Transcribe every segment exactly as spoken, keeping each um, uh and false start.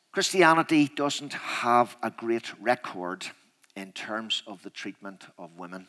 Christianity doesn't have a great record in terms of the treatment of women.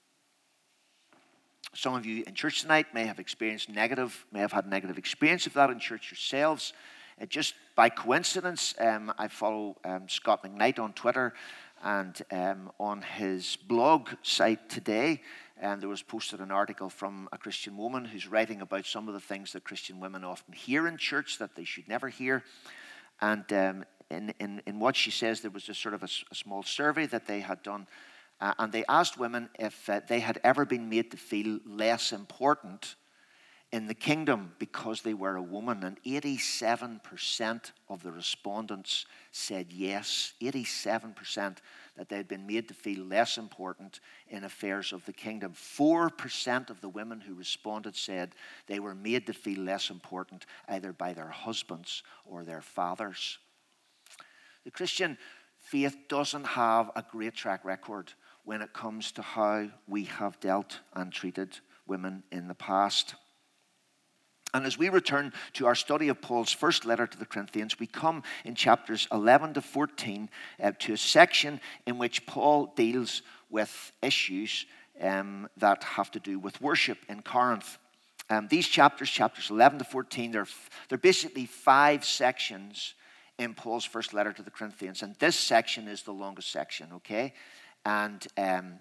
Some of you in church tonight may have experienced negative, may have had negative experience of that in church yourselves. Uh, just by coincidence, um, I follow um, Scott McKnight on Twitter, and um, on his blog site today, um, there was posted an article from a Christian woman who's writing about some of the things that Christian women often hear in church that they should never hear. And um, in, in, in what she says, there was a sort of a, a small survey that they had done, uh, and they asked women if uh, they had ever been made to feel less important in the kingdom because they were a woman, and eighty-seven percent of the respondents said yes, eighty-seven percent that they had been made to feel less important in affairs of the kingdom. four percent of the women who responded said they were made to feel less important either by their husbands or their fathers. The Christian faith doesn't have a great track record when it comes to how we have dealt and treated women in the past. And as we return to our study of Paul's first letter to the Corinthians, we come in chapters eleven to fourteen uh, to a section in which Paul deals with issues um, that have to do with worship in Corinth. Um, these chapters, chapters eleven to fourteen, they're, they're basically five sections in Paul's first letter to the Corinthians. And this section is the longest section, okay? And um,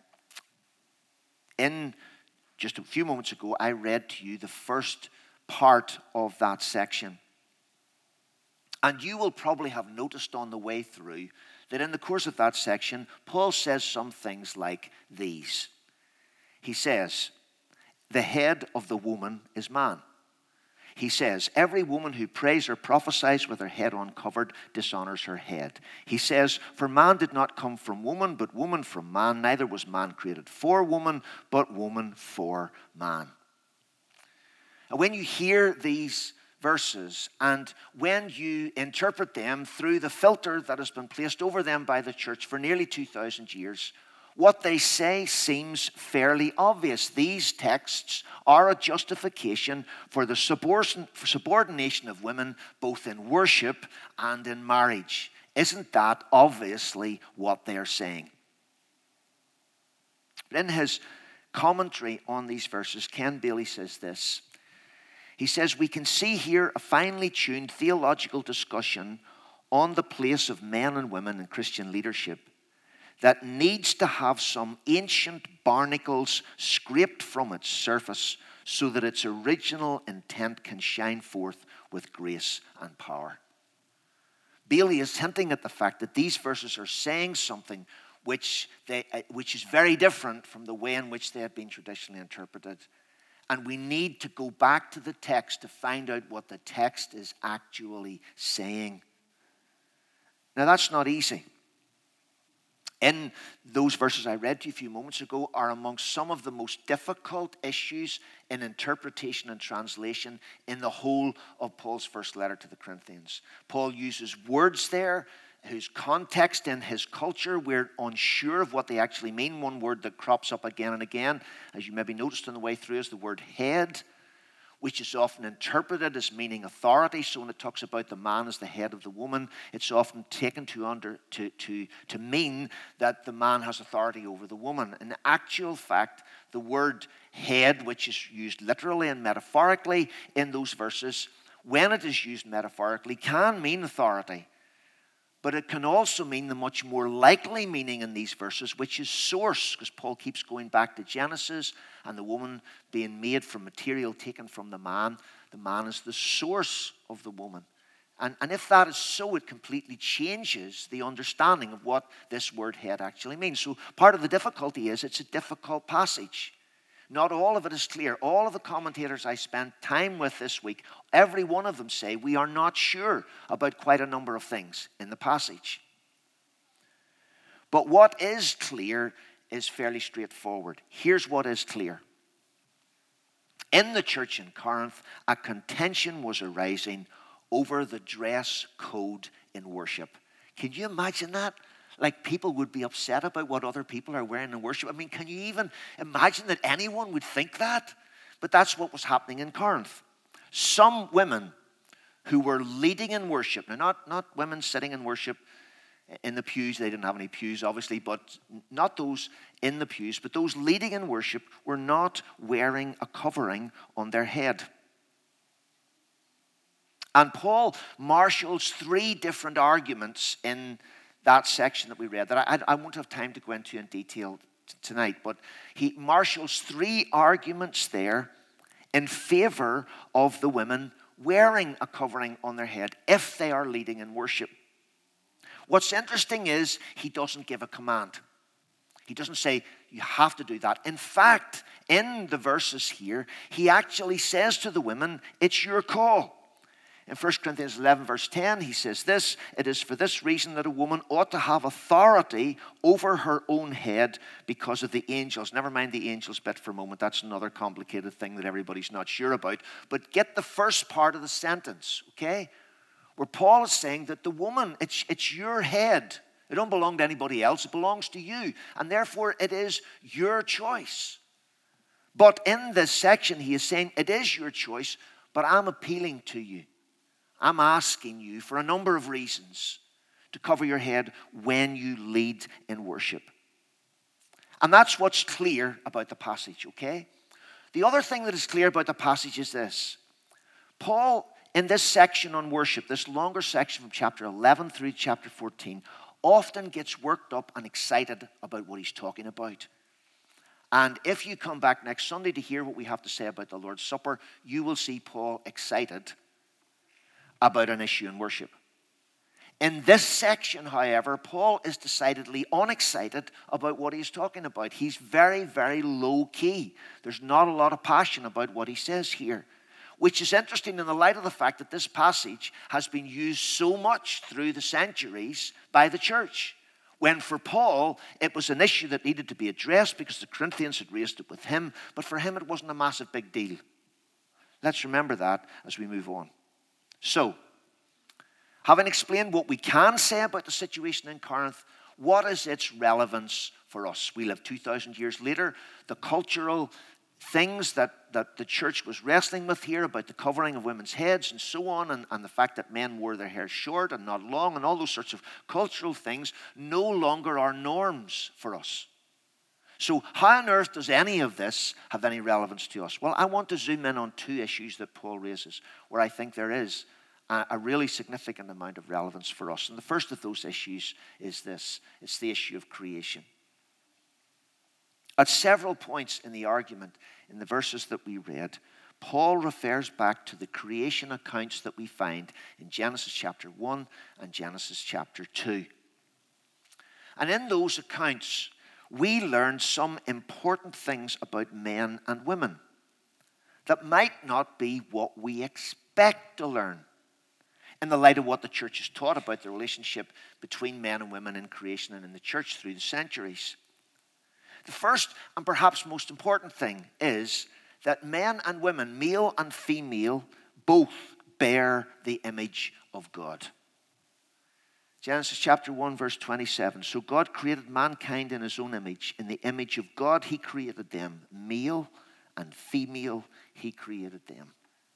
in just a few moments ago, I read to you the first part of that section. And you will probably have noticed on the way through that in the course of that section, Paul says some things like these. He says, the head of the woman is man. He says, every woman who prays or prophesies with her head uncovered dishonors her head. He says, for man did not come from woman, but woman from man. Neither was man created for woman, but woman for man. And when you hear these verses and when you interpret them through the filter that has been placed over them by the church for nearly two thousand years, what they say seems fairly obvious. These texts are a justification for the subordination of women both in worship and in marriage. Isn't that obviously what they're saying? But in his commentary on these verses, Ken Bailey says this. He says, we can see here a finely tuned theological discussion on the place of men and women in Christian leadership that needs to have some ancient barnacles scraped from its surface so that its original intent can shine forth with grace and power. Bailey is hinting at the fact that these verses are saying something which, they, which is very different from the way in which they have been traditionally interpreted. And we need to go back to the text to find out what the text is actually saying. Now, that's not easy. In those verses I read to you a few moments ago are amongst some of the most difficult issues in interpretation and translation in the whole of Paul's first letter to the Corinthians. Paul uses words there whose context in his culture we're unsure of what they actually mean. One word that crops up again and again, as you maybe noticed on the way through, is the word head, which is often interpreted as meaning authority. So when it talks about the man as the head of the woman, it's often taken to under to, to, to mean that the man has authority over the woman. In actual fact, the word head, which is used literally and metaphorically in those verses, when it is used metaphorically, can mean authority. But it can also mean the much more likely meaning in these verses, which is source, because Paul keeps going back to Genesis and the woman being made from material taken from the man. The man is the source of the woman. And, and if that is so, it completely changes the understanding of what this word head actually means. So part of the difficulty is it's a difficult passage. Not all of it is clear. All of the commentators I spent time with this week, every one of them say we are not sure about quite a number of things in the passage. But what is clear is fairly straightforward. Here's what is clear. In the church in Corinth, a contention was arising over the dress code in worship. Can you imagine that? Like people would be upset about what other people are wearing in worship. I mean, can you even imagine that anyone would think that? But that's what was happening in Corinth. Some women who were leading in worship. Now, not, not women sitting in worship in the pews. They didn't have any pews, obviously, but not those in the pews. But those leading in worship were not wearing a covering on their head. And Paul marshals three different arguments in that section that we read that I, I won't have time to go into in detail t- tonight. But he marshals three arguments there in favor of the women wearing a covering on their head if they are leading in worship. What's interesting is he doesn't give a command. He doesn't say, you have to do that. In fact, in the verses here, he actually says to the women, it's your call. In First Corinthians eleven, verse ten, he says this, it is for this reason that a woman ought to have authority over her own head because of the angels. Never mind the angels bit for a moment. That's another complicated thing that everybody's not sure about. But get the first part of the sentence, okay? Where Paul is saying that the woman, it's, it's your head. It don't belong to anybody else. It belongs to you. And therefore, it is your choice. But in this section, he is saying, it is your choice, but I'm appealing to you. I'm asking you for a number of reasons to cover your head when you lead in worship. And that's what's clear about the passage, okay? The other thing that is clear about the passage is this. Paul, in this section on worship, this longer section from chapter eleven through chapter fourteen, often gets worked up and excited about what he's talking about. And if you come back next Sunday to hear what we have to say about the Lord's Supper, you will see Paul excited about an issue in worship. In this section, however, Paul is decidedly unexcited about what he's talking about. He's very, very low key. There's not a lot of passion about what he says here, which is interesting in the light of the fact that this passage has been used so much through the centuries by the church, when for Paul, it was an issue that needed to be addressed because the Corinthians had raised it with him, but for him it wasn't a massive big deal. Let's remember that as we move on. So, having explained what we can say about the situation in Corinth, what is its relevance for us? We live two thousand years later. The cultural things that, that the church was wrestling with here about the covering of women's heads and so on, and, and the fact that men wore their hair short and not long, and all those sorts of cultural things no longer are norms for us. So how on earth does any of this have any relevance to us? Well, I want to zoom in on two issues that Paul raises where I think there is a, a really significant amount of relevance for us. And the first of those issues is this. It's the issue of creation. At several points in the argument, in the verses that we read, Paul refers back to the creation accounts that we find in Genesis chapter one and Genesis chapter two. And in those accounts, we learn some important things about men and women that might not be what we expect to learn in the light of what the church has taught about the relationship between men and women in creation and in the church through the centuries. The first and perhaps most important thing is that men and women, male and female, both bear the image of God. Genesis chapter one, verse twenty-seven. So God created mankind in his own image. In the image of God he created them. Male and female he created them.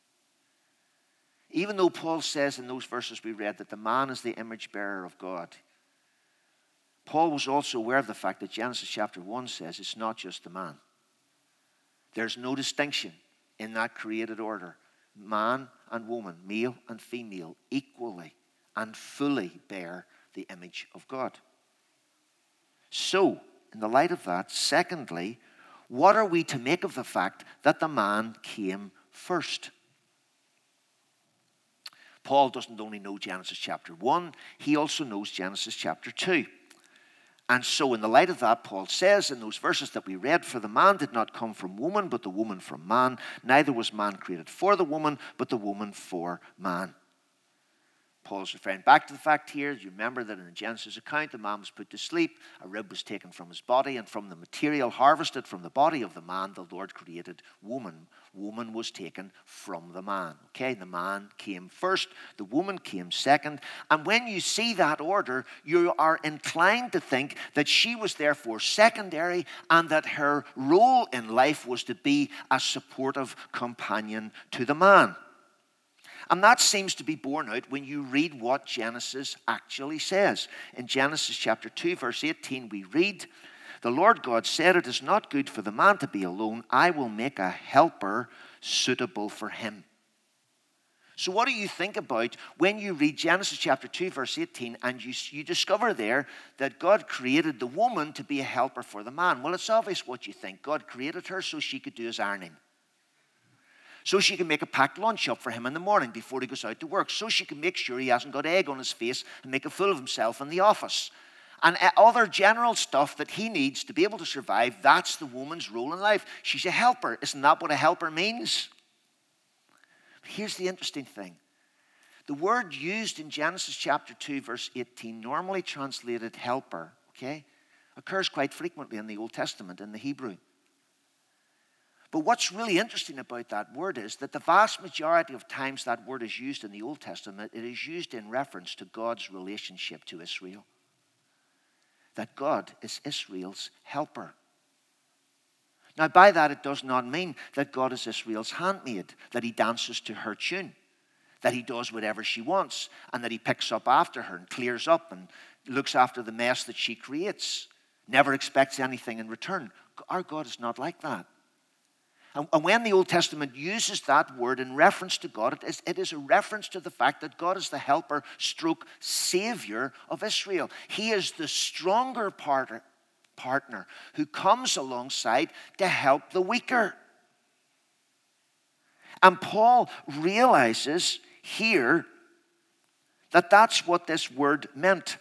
Even though Paul says in those verses we read that the man is the image bearer of God, Paul was also aware of the fact that Genesis chapter one says it's not just the man. There's no distinction in that created order. Man and woman, male and female, equally and fully bear the image of God. So, in the light of that, secondly, what are we to make of the fact that the man came first? Paul doesn't only know Genesis chapter one, he also knows Genesis chapter two. And so in the light of that, Paul says in those verses that we read, for the man did not come from woman, but the woman from man. Neither was man created for the woman, but the woman for man. Paul's referring back to the fact here, you remember that in the Genesis account, the man was put to sleep, a rib was taken from his body, and from the material harvested from the body of the man, the Lord created woman. Woman was taken from the man. Okay, the man came first, the woman came second, and when you see that order, you are inclined to think that she was therefore secondary, and that her role in life was to be a supportive companion to the man. And that seems to be borne out when you read what Genesis actually says. In Genesis chapter two, verse eighteen, we read, "The Lord God said, it is not good for the man to be alone. I will make a helper suitable for him." So what do you think about when you read Genesis chapter two, verse eighteen, and you, you discover there that God created the woman to be a helper for the man? Well, it's obvious what you think. God created her so she could do his ironing. So she can make a packed lunch up for him in the morning before he goes out to work. So she can make sure he hasn't got egg on his face and make a fool of himself in the office. And other general stuff that he needs to be able to survive, that's the woman's role in life. She's a helper. Isn't that what a helper means? Here's the interesting thing. The word used in Genesis chapter two, verse eighteen, normally translated helper, okay, occurs quite frequently in the Old Testament in the Hebrew. But what's really interesting about that word is that the vast majority of times that word is used in the Old Testament, it is used in reference to God's relationship to Israel. That God is Israel's helper. Now, by that, it does not mean that God is Israel's handmaid, that he dances to her tune, that he does whatever she wants, and that he picks up after her and clears up and looks after the mess that she creates, never expects anything in return. Our God is not like that. And when the Old Testament uses that word in reference to God, it is, it is a reference to the fact that God is the helper stroke savior of Israel. He is the stronger partner, partner who comes alongside to help the weaker. And Paul realizes here that that's what this word meant.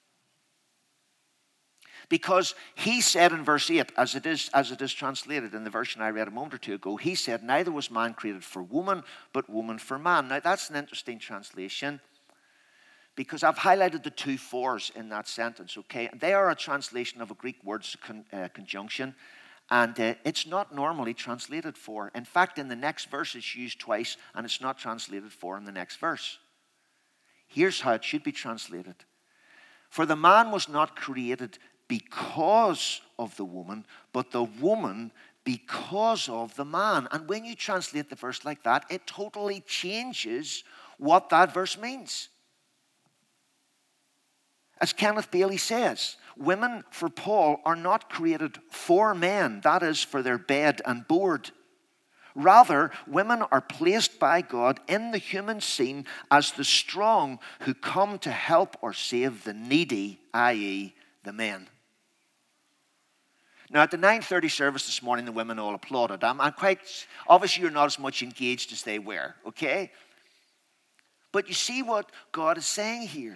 Because he said in verse eight, as it is, as it is translated in the version I read a moment or two ago, he said, "Neither was man created for woman, but woman for man." Now that's an interesting translation because I've highlighted the two fours in that sentence, okay? They are a translation of a Greek word con, uh, conjunction, and uh, it's not normally translated for. In fact, in the next verse it's used twice, and it's not translated for in the next verse. Here's how it should be translated. "For the man was not created because of the woman, but the woman because of the man." And when you translate the verse like that, it totally changes what that verse means. As Kenneth Bailey says, women for Paul are not created for men, that is, for their bed and board. Rather, women are placed by God in the human scene as the strong who come to help or save the needy, that is the men. Now, at the nine thirty service this morning, the women all applauded. I'm, I'm quite, obviously you're not as much engaged as they were, okay? But you see what God is saying here.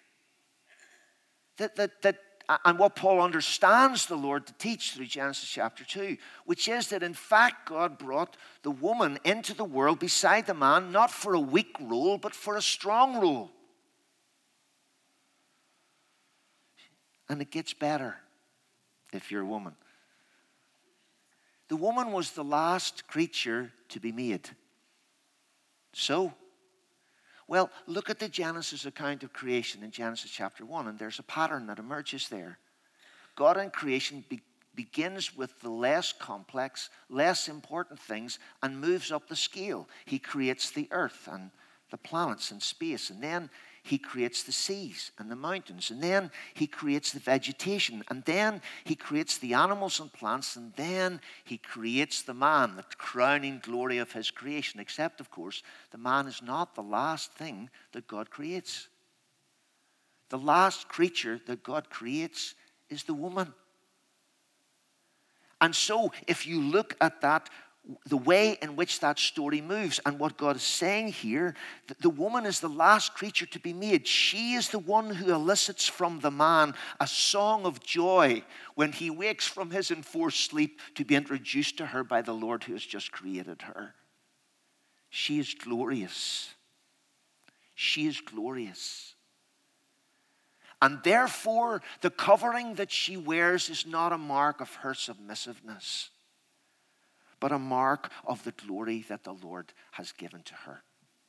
That, that, that, and what Paul understands the Lord to teach through Genesis chapter two, which is that in fact God brought the woman into the world beside the man, not for a weak role, but for a strong role. And it gets better if you're a woman. The woman was the last creature to be made. So, well, look at the Genesis account of creation in Genesis chapter one, and there's a pattern that emerges there. God in creation be- begins with the less complex, less important things and moves up the scale. He creates the earth and the planets and space, and then he creates the seas and the mountains, and then he creates the vegetation, and then he creates the animals and plants, and then he creates the man, the crowning glory of his creation. Except, of course, the man is not the last thing that God creates. The last creature that God creates is the woman. And so, if you look at that, the way in which that story moves and what God is saying here, the woman is the last creature to be made. She is the one who elicits from the man a song of joy when he wakes from his enforced sleep to be introduced to her by the Lord who has just created her. She is glorious. She is glorious. And therefore, the covering that she wears is not a mark of her submissiveness, but a mark of the glory that the Lord has given to her.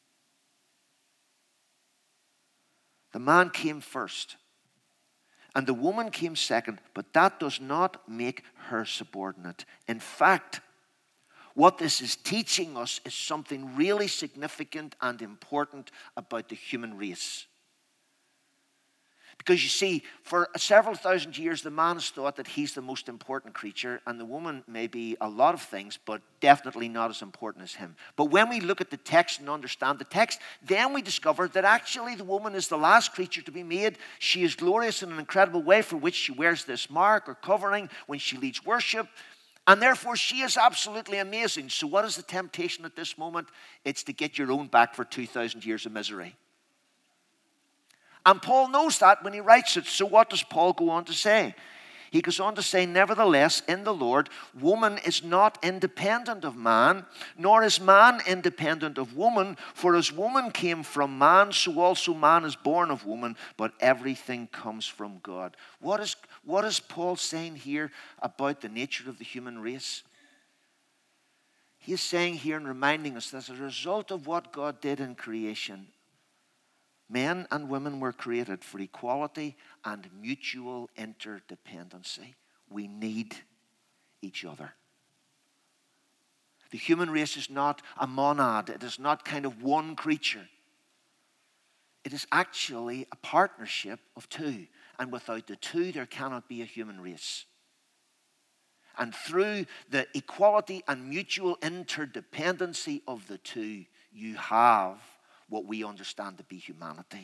The man came first, and the woman came second, but that does not make her subordinate. In fact, what this is teaching us is something really significant and important about the human race. Because you see, for several thousand years, the man has thought that he's the most important creature, and the woman may be a lot of things, but definitely not as important as him. But when we look at the text and understand the text, then we discover that actually the woman is the last creature to be made. She is glorious in an incredible way for which she wears this mark or covering when she leads worship. And therefore, she is absolutely amazing. So what is the temptation at this moment? It's to get your own back for two thousand years of misery. And Paul knows that when he writes it. So what does Paul go on to say? He goes on to say, nevertheless, in the Lord, woman is not independent of man, nor is man independent of woman. For as woman came from man, so also man is born of woman, but everything comes from God. What is, what is Paul saying here about the nature of the human race? He is saying here and reminding us that as a result of what God did in creation, men and women were created for equality and mutual interdependency. We need each other. The human race is not a monad. It is not kind of one creature. It is actually a partnership of two. And without the two, there cannot be a human race. And through the equality and mutual interdependency of the two, you have what we understand to be humanity.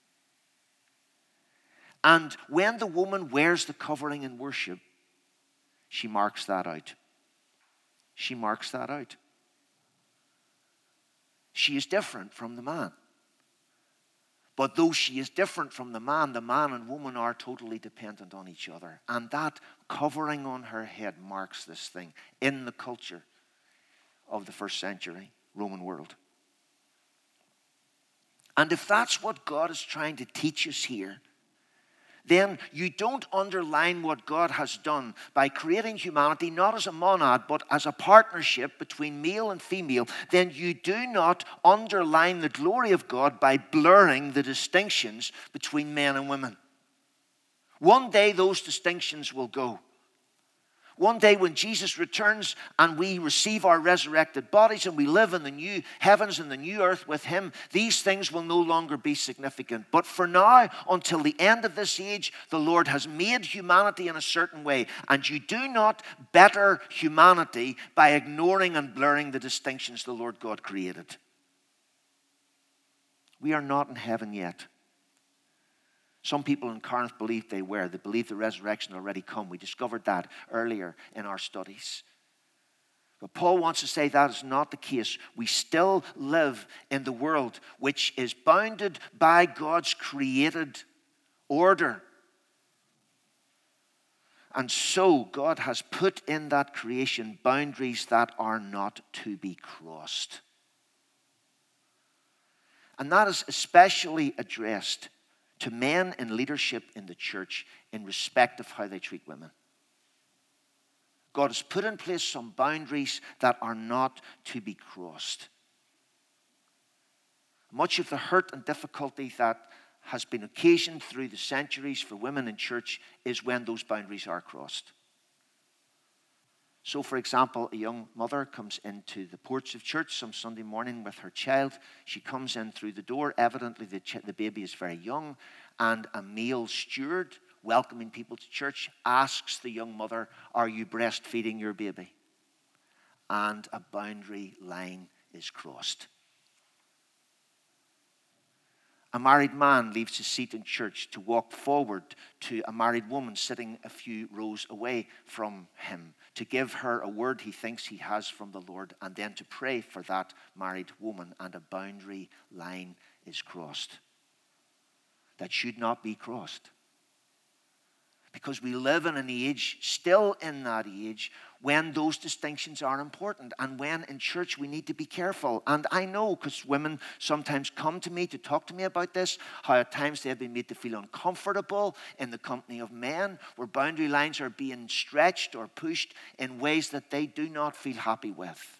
And when the woman wears the covering in worship, she marks that out. She marks that out. She is different from the man. But though she is different from the man, the man and woman are totally dependent on each other. And that covering on her head marks this thing in the culture of the first century Roman world. And if that's what God is trying to teach us here, then you don't underline what God has done by creating humanity not as a monad, but as a partnership between male and female. Then you do not underline the glory of God by blurring the distinctions between men and women. One day those distinctions will go. One day when Jesus returns and we receive our resurrected bodies and we live in the new heavens and the new earth with him, these things will no longer be significant. But for now, until the end of this age, the Lord has made humanity in a certain way. And you do not better humanity by ignoring and blurring the distinctions the Lord God created. We are not in heaven yet. Some people in Corinth believed they were. They believed the resurrection had already come. We discovered that earlier in our studies. But Paul wants to say that is not the case. We still live in the world which is bounded by God's created order. And so God has put in that creation boundaries that are not to be crossed. And that is especially addressed to men in leadership in the church in respect of how they treat women. God has put in place some boundaries that are not to be crossed. Much of the hurt and difficulty that has been occasioned through the centuries for women in church is when those boundaries are crossed. So, for example, a young mother comes into the porch of church some Sunday morning with her child. She comes in through the door. Evidently, the, ch- the baby is very young. And a male steward, welcoming people to church, asks the young mother, "Are you breastfeeding your baby?" And a boundary line is crossed. A married man leaves his seat in church to walk forward to a married woman sitting a few rows away from him, to give her a word he thinks he has from the Lord, and then to pray for that married woman, and a boundary line is crossed. That should not be crossed. Because we live in an age, still in that age, when those distinctions are important and when in church we need to be careful. And I know, because women sometimes come to me to talk to me about this, how at times they have been made to feel uncomfortable in the company of men, where boundary lines are being stretched or pushed in ways that they do not feel happy with.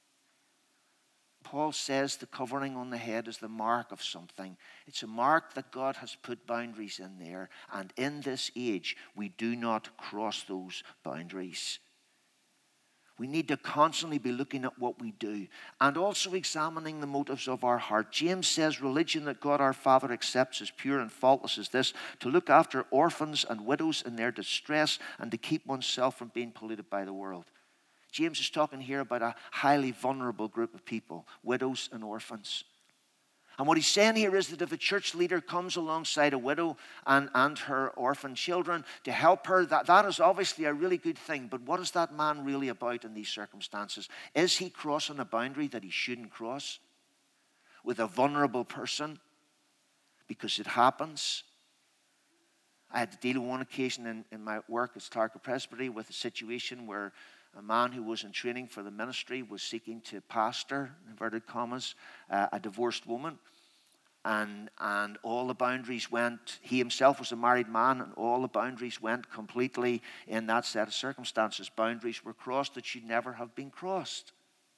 Paul says the covering on the head is the mark of something. It's a mark that God has put boundaries in there. And in this age, we do not cross those boundaries. We need to constantly be looking at what we do and also examining the motives of our heart. James says religion that God our Father accepts as pure and faultless is this: to look after orphans and widows in their distress and to keep oneself from being polluted by the world. James is talking here about a highly vulnerable group of people, widows and orphans. And what he's saying here is that if a church leader comes alongside a widow and, and her orphan children to help her, that, that is obviously a really good thing. But what is that man really about in these circumstances? Is he crossing a boundary that he shouldn't cross with a vulnerable person? Because it happens. I had to deal with one occasion in, in my work at Clark Presbytery with a situation where a man who was in training for the ministry was seeking to pastor, inverted commas, uh, a divorced woman. And, and all the boundaries went, he himself was a married man, and all the boundaries went completely in that set of circumstances. Boundaries were crossed that should never have been crossed.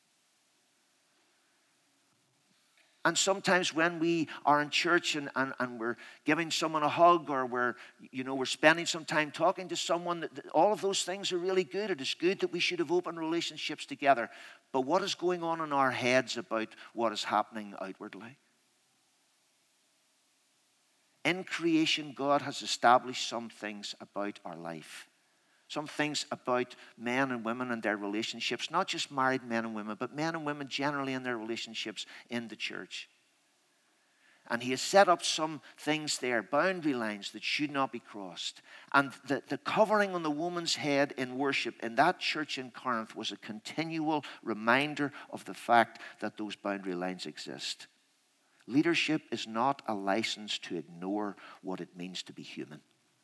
And sometimes when we are in church and, and, and we're giving someone a hug, or we're, you know, we're spending some time talking to someone, that, that all of those things are really good. It is good that we should have open relationships together. But what is going on in our heads about what is happening outwardly? In creation, God has established some things about our life. Some things about men and women and their relationships, not just married men and women, but men and women generally in their relationships in the church. And he has set up some things there, boundary lines that should not be crossed. And the, the covering on the woman's head in worship in that church in Corinth was a continual reminder of the fact that those boundary lines exist. Leadership is not a license to ignore what it means to be human.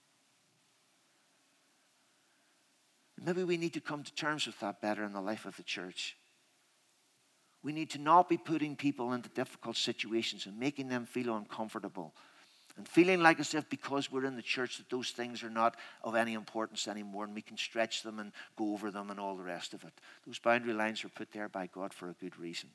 Maybe we need to come to terms with that better in the life of the church. We need to not be putting people into difficult situations and making them feel uncomfortable and feeling like as if because we're in the church that those things are not of any importance anymore and we can stretch them and go over them and all the rest of it. Those boundary lines are put there by God for a good reason.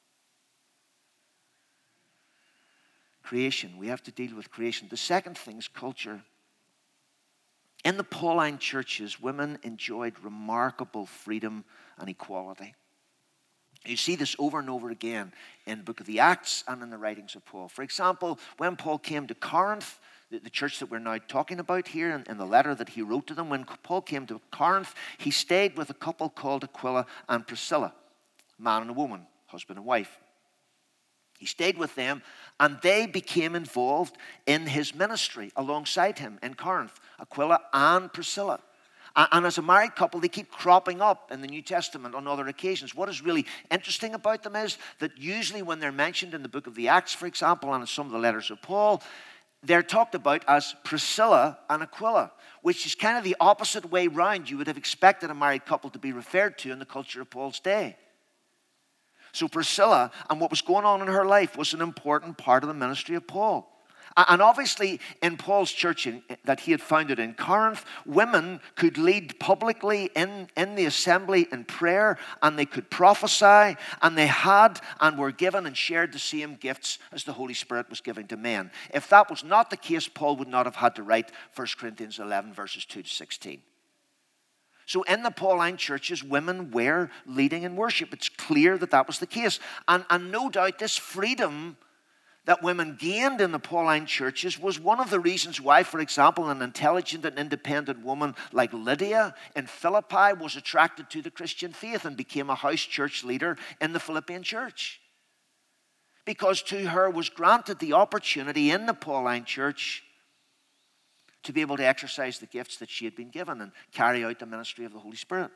Creation. We have to deal with creation. The second thing is culture. In the Pauline churches, women enjoyed remarkable freedom and equality. You see this over and over again in the book of the Acts and in the writings of Paul. For example, when Paul came to Corinth, the, the church that we're now talking about here, in, in the letter that he wrote to them, when Paul came to Corinth, he stayed with a couple called Aquila and Priscilla, man and a woman, husband and wife. He stayed with them, and they became involved in his ministry alongside him in Corinth, Aquila and Priscilla. And as a married couple, they keep cropping up in the New Testament on other occasions. What is really interesting about them is that usually when they're mentioned in the book of the Acts, for example, and in some of the letters of Paul, they're talked about as Priscilla and Aquila, which is kind of the opposite way round you would have expected a married couple to be referred to in the culture of Paul's day. So Priscilla and what was going on in her life was an important part of the ministry of Paul. And obviously in Paul's church in, that he had founded in Corinth, women could lead publicly in, in the assembly in prayer, and they could prophesy, and they had and were given and shared the same gifts as the Holy Spirit was giving to men. If that was not the case, Paul would not have had to write First Corinthians eleven verses two to sixteen. So in the Pauline churches, women were leading in worship. It's clear that that was the case. And, and no doubt this freedom that women gained in the Pauline churches was one of the reasons why, for example, an intelligent and independent woman like Lydia in Philippi was attracted to the Christian faith and became a house church leader in the Philippian church. Because to her was granted the opportunity in the Pauline church to be able to exercise the gifts that she had been given and carry out the ministry of the Holy Spirit.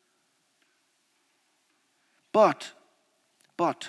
But, but,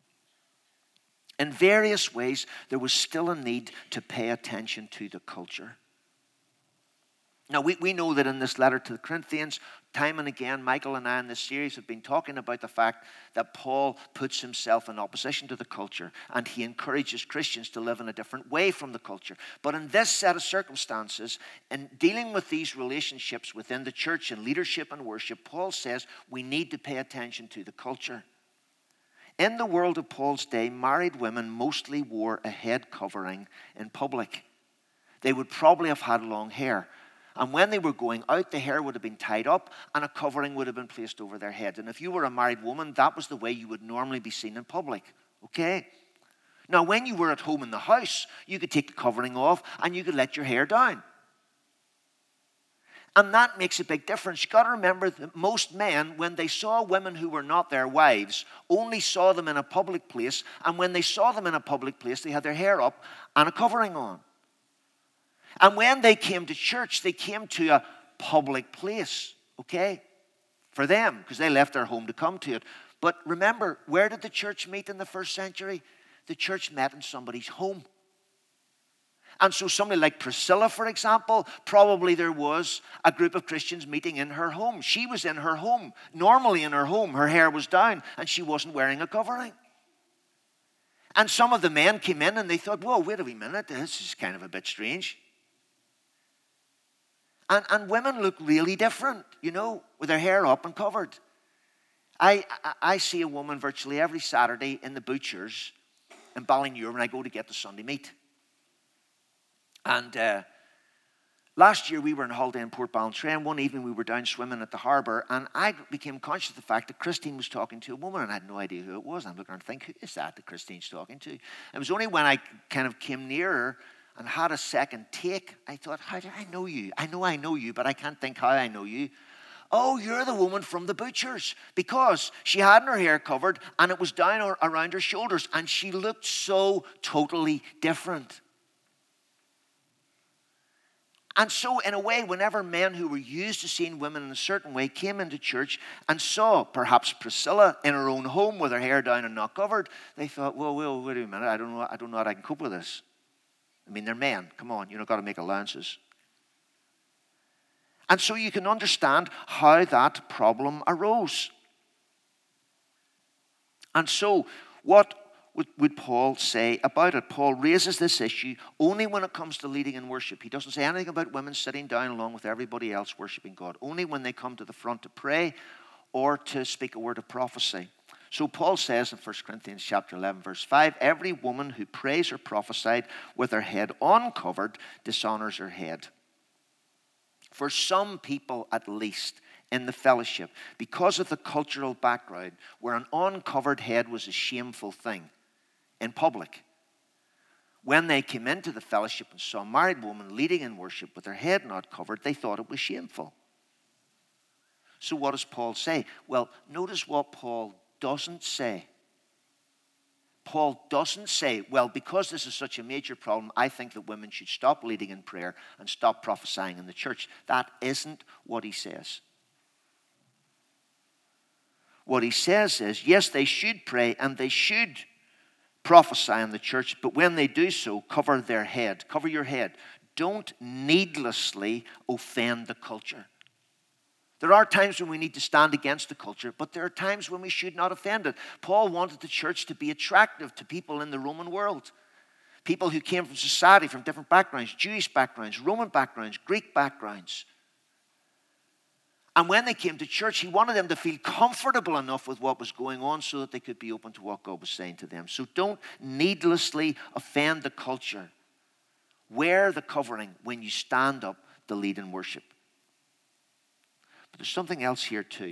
in various ways, there was still a need to pay attention to the culture. Now, we, we know that in this letter to the Corinthians, time and again, Michael and I in this series have been talking about the fact that Paul puts himself in opposition to the culture, and he encourages Christians to live in a different way from the culture. But in this set of circumstances, in dealing with these relationships within the church and leadership and worship, Paul says we need to pay attention to the culture. In the world of Paul's day, married women mostly wore a head covering in public. They would probably have had long hair. And when they were going out, the hair would have been tied up and a covering would have been placed over their head. And if you were a married woman, that was the way you would normally be seen in public. Okay? Now, when you were at home in the house, you could take the covering off and you could let your hair down. And that makes a big difference. You've got to remember that most men, when they saw women who were not their wives, only saw them in a public place. And when they saw them in a public place, they had their hair up and a covering on. And when they came to church, they came to a public place, okay, for them, because they left their home to come to it. But remember, where did the church meet in the first century? The church met in somebody's home. And so somebody like Priscilla, for example, probably there was a group of Christians meeting in her home. She was in her home. Normally in her home, her hair was down and she wasn't wearing a covering. And some of the men came in and they thought, whoa, wait a wee minute, this is kind of a bit strange. And, and women look really different, you know, with their hair up and covered. I, I, I see a woman virtually every Saturday in the butchers in Ballinure when I go to get the Sunday meat. And uh, last year we were on holiday in Portballintrae, and one evening we were down swimming at the harbour, and I became conscious of the fact that Christine was talking to a woman, and I had no idea who it was. I'm looking around and think, who is that that Christine's talking to? It was only when I kind of came nearer and had a second take, I thought, how do I know you? I know I know you, but I can't think how I know you. Oh, you're the woman from the butchers, because she had her hair covered and it was down around her shoulders, and she looked so totally different. And so, in a way, whenever men who were used to seeing women in a certain way came into church and saw perhaps Priscilla in her own home with her hair down and not covered, they thought, well, well, wait a minute, I don't know, I don't know how I can cope with this. I mean, they're men. Come on, you've got to make allowances. And so you can understand how that problem arose. And so, what would, would Paul say about it? Paul raises this issue only when it comes to leading in worship. He doesn't say anything about women sitting down along with everybody else worshiping God. Only when they come to the front to pray or to speak a word of prophecy. So Paul says in First Corinthians chapter eleven, verse five, every woman who prays or prophesied with her head uncovered dishonors her head. For some people, at least, in the fellowship, because of the cultural background, where an uncovered head was a shameful thing in public, when they came into the fellowship and saw a married woman leading in worship with her head not covered, they thought it was shameful. So what does Paul say? Well, notice what Paul doesn't say. Paul doesn't say, well, because this is such a major problem, I think that women should stop leading in prayer and stop prophesying in the church. That isn't what he says. What he says is, yes, they should pray and they should prophesy in the church, but when they do so, cover their head. Cover your head. Don't needlessly offend the culture. There are times when we need to stand against the culture, but there are times when we should not offend it. Paul wanted the church to be attractive to people in the Roman world. People who came from society, from different backgrounds, Jewish backgrounds, Roman backgrounds, Greek backgrounds. And when they came to church, he wanted them to feel comfortable enough with what was going on so that they could be open to what God was saying to them. So don't needlessly offend the culture. Wear the covering when you stand up to lead in worship. But there's something else here too.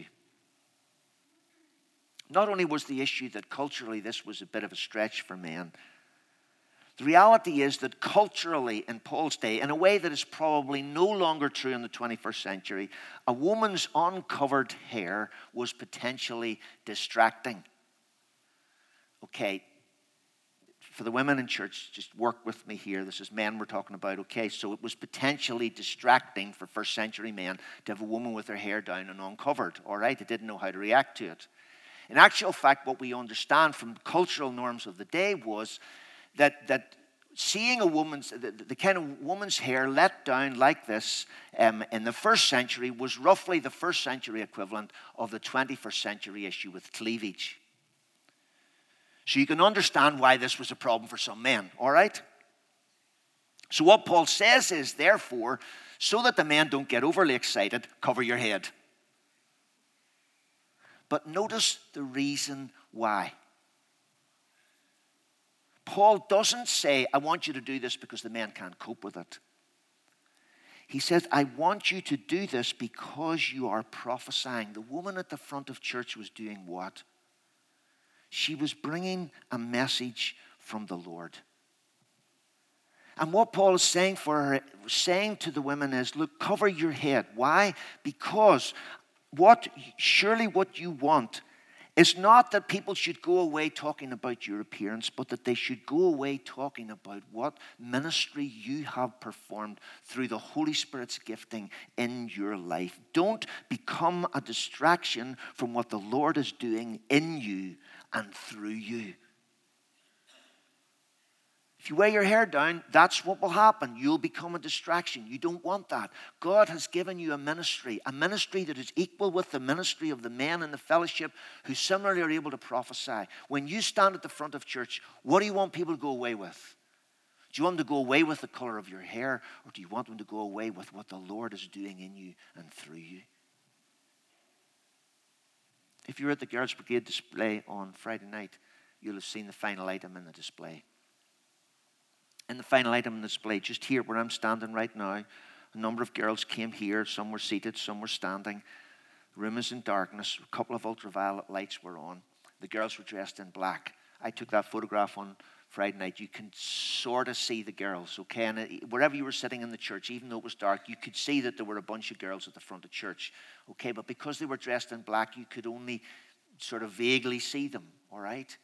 Not only was the issue that culturally this was a bit of a stretch for men, the reality is that culturally in Paul's day, in a way that is probably no longer true in the twenty-first century, a woman's uncovered hair was potentially distracting. Okay, for the women in church, just work with me here. This is men we're talking about. Okay, so it was potentially distracting for first century men to have a woman with her hair down and uncovered. All right, they didn't know how to react to it. In actual fact, what we understand from cultural norms of the day was that that seeing a woman's, the, the kind of woman's hair let down like this um, in the first century was roughly the first century equivalent of the twenty-first century issue with cleavage. So you can understand why this was a problem for some men, all right? So what Paul says is, therefore, so that the men don't get overly excited, cover your head. But notice the reason why. Paul doesn't say, I want you to do this because the men can't cope with it. He says, I want you to do this because you are prophesying. The woman at the front of church was doing what? She was bringing a message from the Lord. And what Paul is saying for her, saying to the women is, look, cover your head. Why? Because what surely what you want is not that people should go away talking about your appearance, but that they should go away talking about what ministry you have performed through the Holy Spirit's gifting in your life. Don't become a distraction from what the Lord is doing in you and through you. If you weigh your hair down, that's what will happen. You'll become a distraction. You don't want that. God has given you a ministry, a ministry that is equal with the ministry of the men in the fellowship who similarly are able to prophesy. When you stand at the front of church, what do you want people to go away with? Do you want them to go away with the color of your hair, or do you want them to go away with what the Lord is doing in you and through you? If you were at the Girls' Brigade display on Friday night, you'll have seen the final item in the display. In the final item in the display, just here where I'm standing right now, a number of girls came here. Some were seated, some were standing. The room is in darkness. A couple of ultraviolet lights were on. The girls were dressed in black. I took that photograph on Friday night. You can sort of see the girls, okay? And it, wherever you were sitting in the church, even though it was dark, you could see that there were a bunch of girls at the front of church, okay? But because they were dressed in black, you could only sort of vaguely see them, all right?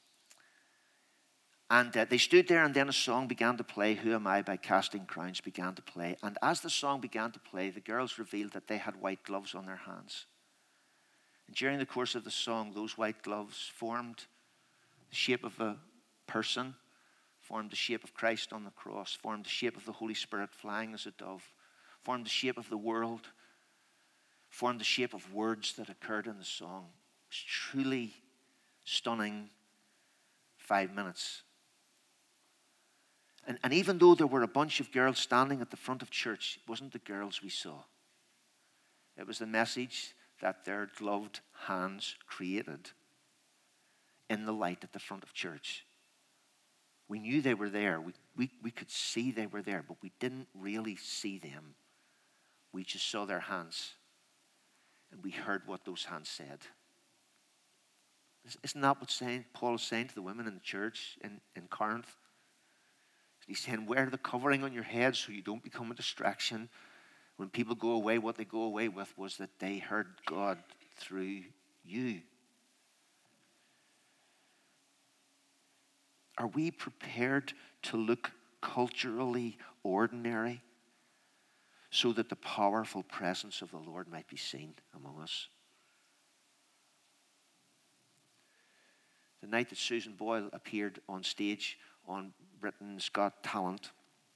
And uh, they stood there, and then a song began to play, Who Am I by Casting Crowns began to play. And as the song began to play, the girls revealed that they had white gloves on their hands. And during the course of the song, those white gloves formed the shape of a person, formed the shape of Christ on the cross, formed the shape of the Holy Spirit flying as a dove, formed the shape of the world, formed the shape of words that occurred in the song. It was truly stunning five minutes. And, and even though there were a bunch of girls standing at the front of church, it wasn't the girls we saw. It was the message that their gloved hands created in the light at the front of church. We knew they were there. We, we, we could see they were there, but we didn't really see them. We just saw their hands, and we heard what those hands said. Isn't that what saying, Paul is saying to the women in the church in, in Corinth? He's saying, wear the covering on your head so you don't become a distraction. When people go away, what they go away with was that they heard God through you. Are we prepared to look culturally ordinary so that the powerful presence of the Lord might be seen among us? The night that Susan Boyle appeared on stage on Britain's Got Talent,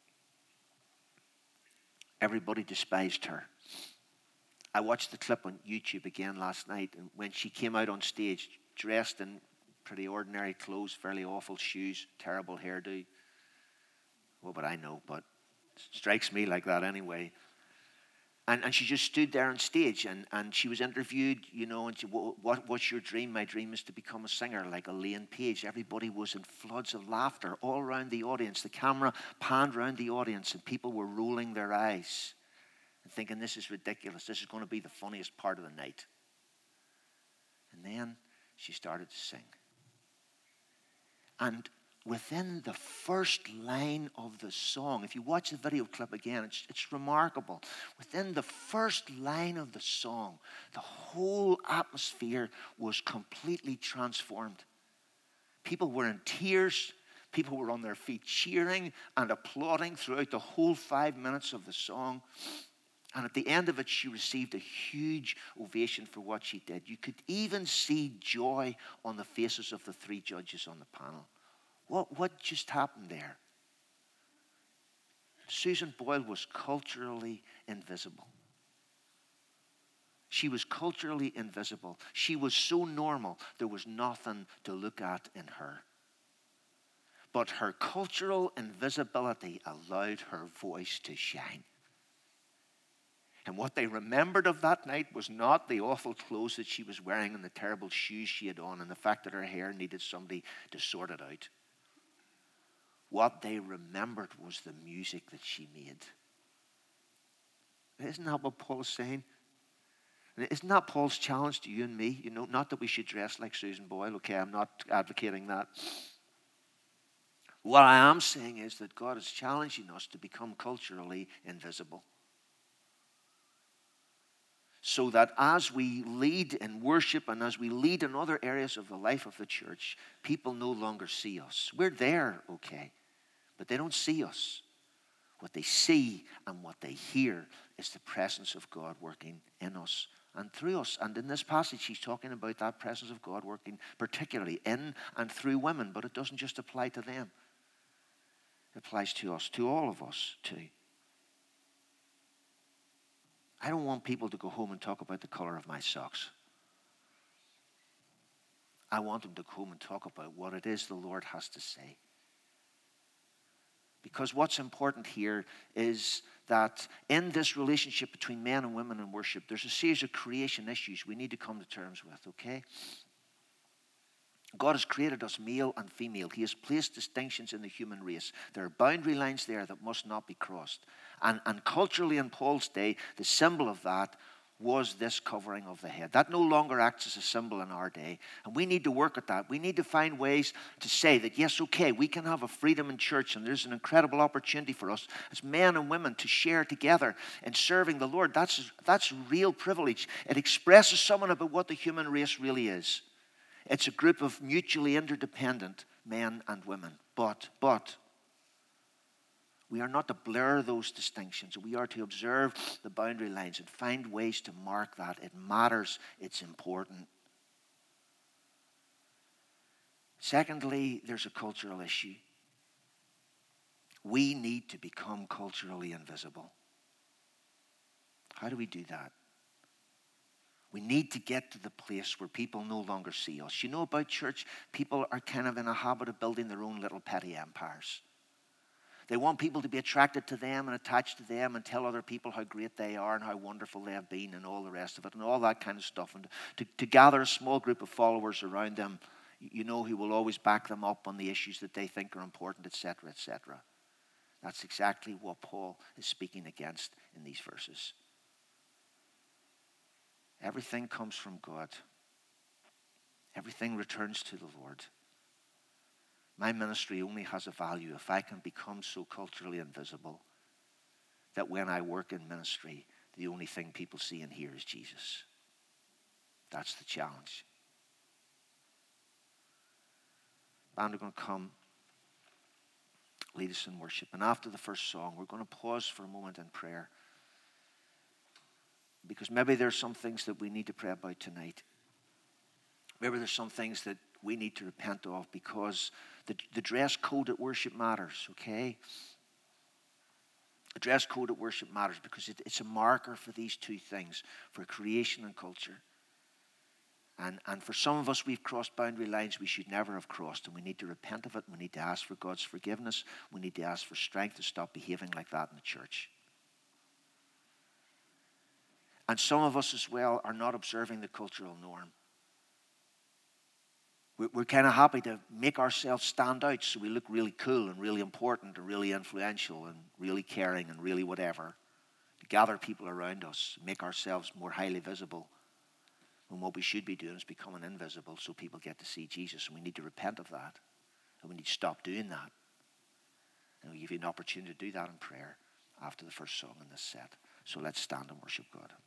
everybody despised her. I watched the clip on YouTube again last night, and when she came out on stage, dressed in pretty ordinary clothes, fairly awful shoes, terrible hairdo. Well, but I know, but it strikes me like that anyway. And, and she just stood there on stage, and, and she was interviewed, you know, and she, what, what's your dream? My dream is to become a singer like Elaine Page. Everybody was in floods of laughter all around the audience. The camera panned around the audience, and people were rolling their eyes and thinking, this is ridiculous. This is going to be the funniest part of the night. And then she started to sing. And within the first line of the song, if you watch the video clip again, it's, it's remarkable. Within the first line of the song, the whole atmosphere was completely transformed. People were in tears. People were on their feet cheering and applauding throughout the whole five minutes of the song. And at the end of it, she received a huge ovation for what she did. You could even see joy on the faces of the three judges on the panel. What, what just happened there? Susan Boyle was culturally invisible. She was culturally invisible. She was so normal, there was nothing to look at in her. But her cultural invisibility allowed her voice to shine. And what they remembered of that night was not the awful clothes that she was wearing and the terrible shoes she had on and the fact that her hair needed somebody to sort it out. What they remembered was the music that she made. Isn't that what Paul is saying? Isn't that Paul's challenge to you and me? You know, not that we should dress like Susan Boyle. Okay, I'm not advocating that. What I am saying is that God is challenging us to become culturally invisible. So that as we lead in worship and as we lead in other areas of the life of the church, people no longer see us. We're there, okay, but they don't see us. What they see and what they hear is the presence of God working in us and through us. And in this passage, he's talking about that presence of God working particularly in and through women, but it doesn't just apply to them. It applies to us, to all of us too. I don't want people to go home and talk about the color of my socks. I want them to go home and talk about what it is the Lord has to say. Because what's important here is that in this relationship between men and women in worship, there's a series of creation issues we need to come to terms with, okay? God has created us male and female. He has placed distinctions in the human race. There are boundary lines there that must not be crossed. And, and culturally in Paul's day, the symbol of that was this covering of the head. That no longer acts as a symbol in our day. And we need to work at that. We need to find ways to say that, yes, okay, we can have a freedom in church, and there's an incredible opportunity for us as men and women to share together in serving the Lord. That's, that's real privilege. It expresses something about what the human race really is. It's a group of mutually interdependent men and women. But, but, we are not to blur those distinctions. We are to observe the boundary lines and find ways to mark that. It matters. It's important. Secondly, there's a cultural issue. We need to become culturally invisible. How do we do that? We need to get to the place where people no longer see us. You know about church, people are kind of in a habit of building their own little petty empires. They want people to be attracted to them and attached to them and tell other people how great they are and how wonderful they have been and all the rest of it and all that kind of stuff. And to, to gather a small group of followers around them, you know, who will always back them up on the issues that they think are important, et cetera, et cetera. That's exactly what Paul is speaking against in these verses. Everything comes from God. Everything returns to the Lord. My ministry only has a value if I can become so culturally invisible that when I work in ministry, the only thing people see and hear is Jesus. That's the challenge. Band are going to come, lead us in worship. And after the first song, we're going to pause for a moment in prayer. Because maybe there's some things that we need to pray about tonight. Maybe there's some things that we need to repent of because the, the dress code at worship matters, okay? The dress code at worship matters because it, it's a marker for these two things, for creation and culture. And, and for some of us, we've crossed boundary lines we should never have crossed, and we need to repent of it. We need to ask for God's forgiveness. We need to ask for strength to stop behaving like that in the church. And some of us as well are not observing the cultural norm. We're kind of happy to make ourselves stand out so we look really cool and really important and really influential and really caring and really whatever. To gather people around us, make ourselves more highly visible. When what we should be doing is becoming invisible so people get to see Jesus. And we need to repent of that. And we need to stop doing that. And we'll give you an opportunity to do that in prayer after the first song in this set. So let's stand and worship God.